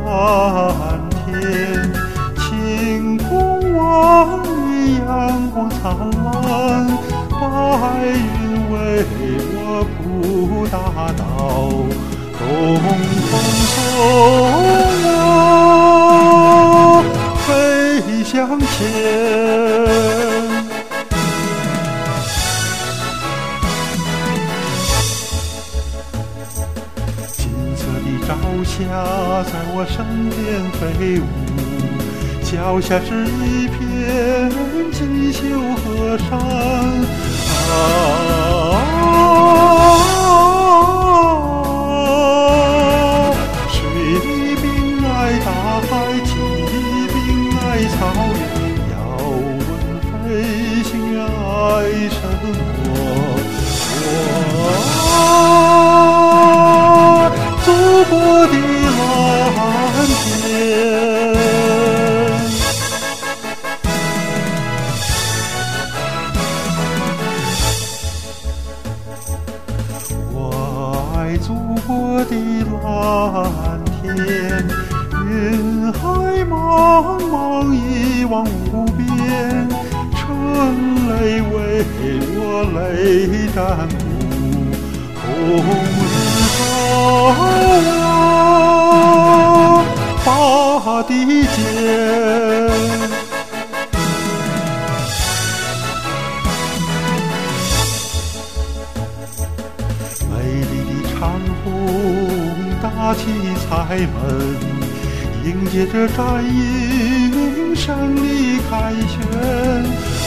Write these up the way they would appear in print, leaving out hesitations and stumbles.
蓝天，晴空万里，阳光灿烂，白云为我铺大道，东风送我飞向前。朝霞在我身边飞舞，脚下是一片锦绣河山。水的滨爱大海，气的滨爱草原，要问飞行员爱什么？祖国的蓝天，我爱祖国的蓝天，云海茫茫一望无边，春雷为我泪占卜，红日大地间，美丽的长虹搭起彩门，迎接着战役胜利凯旋。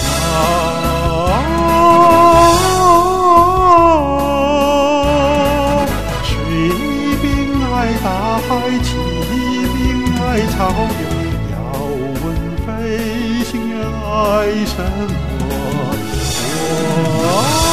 水滨爱大海，气滨爱草原，要问飞行员爱什么？